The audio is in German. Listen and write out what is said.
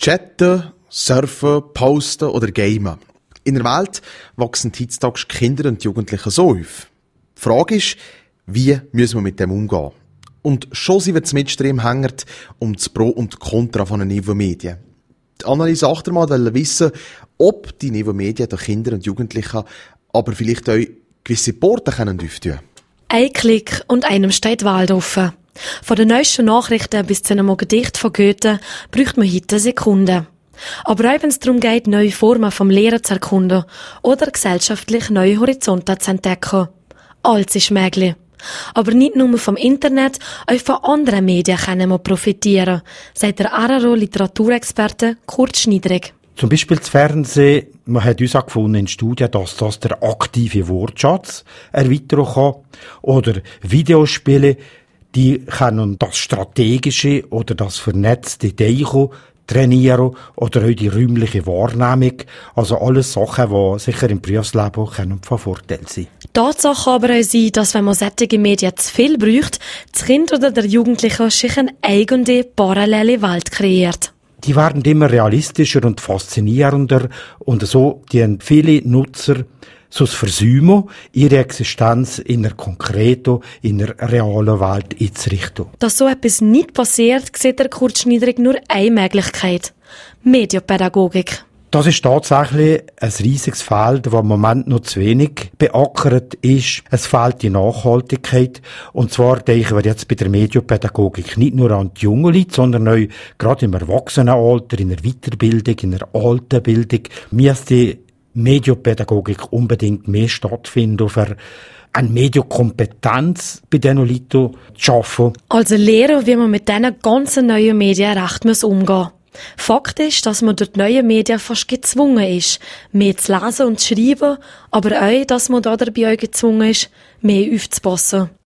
Chatten, Surfen, Posten oder Gamen. In der Welt wachsen heutzutage Kinder und Jugendliche so auf. Die Frage ist, wie müssen wir mit dem umgehen? Und schon sind wir zum Midstream hängert um das Pro und Contra von den Nevo-Medien. Die Annelies Achtermann will wissen, ob die Nevo-Medien den Kindern und Jugendlichen aber vielleicht auch gewisse Porten öffnen können. Ein Klick und einem steht Wald offen. Von den neuesten Nachrichten bis zu einem Gedicht von Goethe braucht man heute Sekunden. Aber auch wenn es darum geht, neue Formen vom Lehren zu erkunden oder gesellschaftlich neue Horizonte zu entdecken. Alles ist möglich. Aber nicht nur vom Internet, auch von anderen Medien können wir profitieren, sagt der ARARO-Literaturexperte Kurt Schniedrig. Zum Beispiel das Fernsehen, man hat uns auch gefunden in Studien, dass das der aktive Wortschatz erweitern kann. Oder Videospiele, die können das strategische oder das vernetzte Denken trainieren oder auch die räumliche Wahrnehmung. Also alles Sachen, die sicher im Berufsleben von Vorteil sind. Tatsache kann aber auch sein, dass wenn man solche Medien zu viel braucht, das Kind oder der Jugendliche sich eine eigene, parallele Welt kreiert. Die werden immer realistischer und faszinierender und so die viele Nutzer so versäumen, ihre Existenz in einer konkreten, in einer realen Welt einzurichten. Dass so etwas nicht passiert, sieht der Kurt Schniedrig nur eine Möglichkeit: Medienpädagogik. Das ist tatsächlich ein riesiges Feld, das im Moment noch zu wenig beackert ist. Es fehlt die Nachhaltigkeit. Und zwar denken wir jetzt bei der Medienpädagogik nicht nur an die jungen Leute, sondern auch gerade im Erwachsenenalter, in der Weiterbildung, in der Altenbildung. Müsste Medienpädagogik unbedingt mehr stattfinden, für eine Medienkompetenz bei diesen Leuten zu schaffen. Also lernen, wie man mit diesen ganzen neuen Medien recht umgehen muss. Fakt ist, dass man durch die neuen Medien fast gezwungen ist, mehr zu lesen und zu schreiben, aber auch, dass man dabei auch gezwungen ist, mehr aufzupassen.